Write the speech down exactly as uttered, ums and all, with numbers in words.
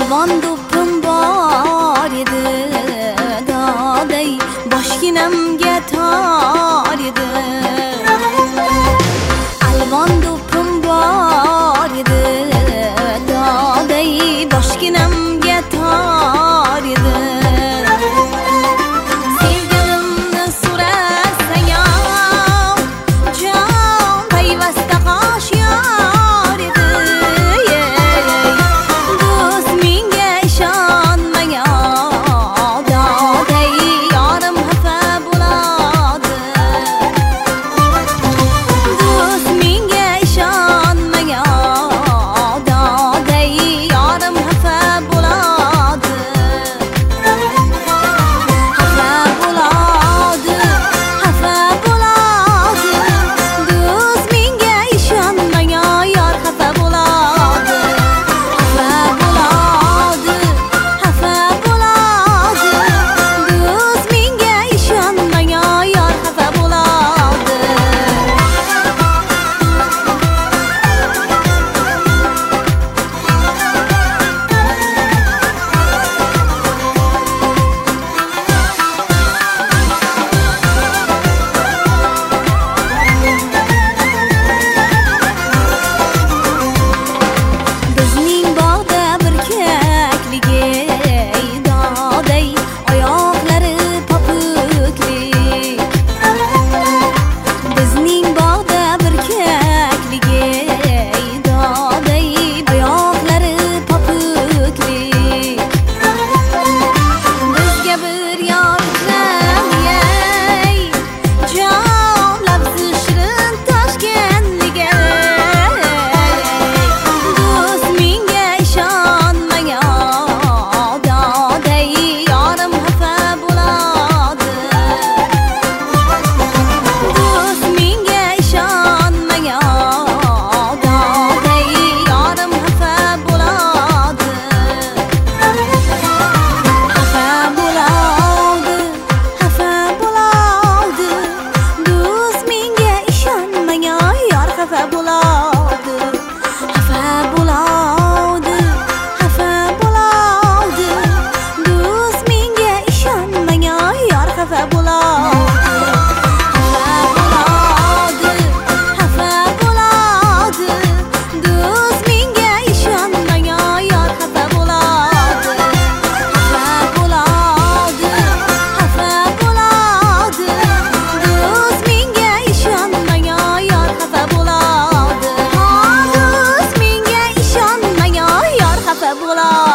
Alvon do'ppim bor edi, doday boshginamga tor edi. Alvon do'ppim bor edi, doday boshginamga tor edi. Sevganimni so'rasayam, jon payvasta qosh yor edi. Do'st menga ishonmagan, doday yorim xafa bo'ladi. Do'st menga ishonmagan, doday yorim xafa bo'ladi. Xafa bo'ladi, xafa bo'ladi. Do'st menga ishonmagan, yor xafa bo'ladi. Xafa bo'ladi, xafa bo'ladi. Do'st menga ishonmagan, yor xafa bo'ladi. Bizning bog'da bir kakligi, doday oyoqlari popuklik. Bizning bog'da bir kakligi, doday oyoqlari popuklik. Bizga bir yor ikramiyay, jon labzi shirin toshganliga. Do'st menga ishonmagan, doday yorim xafa bo'ladi. Do'st menga ishonmagan, doday yorim xafa bo'ladi. Xafa bo'ladi, xafa bo'ladi. Do'st menga ishonmagan, yor xafa bo'ladi. Xafa bo'ladi, xafa bo'ladi. Do'st menga ishonmagan, yor xafa bo'ladi. Xafa bo'ladi, xafa bo'ladi. Do'st menga ishonmagan, yor xafa bo'ladi. Xafa bo'ladi, xafa bo'ladi. Do'st menga ishonmagan, yor xafa bo'ladi. Ha, do'st menga ishonmagan, yor xafa bo'ladi.